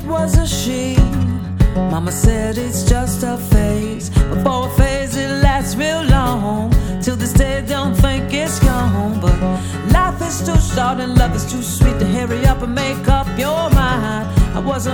was a she. Mama said it's just a phase, but for a phase it lasts real long. Till this day don't think it's gone. But life is too short and love is too sweet to hurry up and make up your mind. I wasn't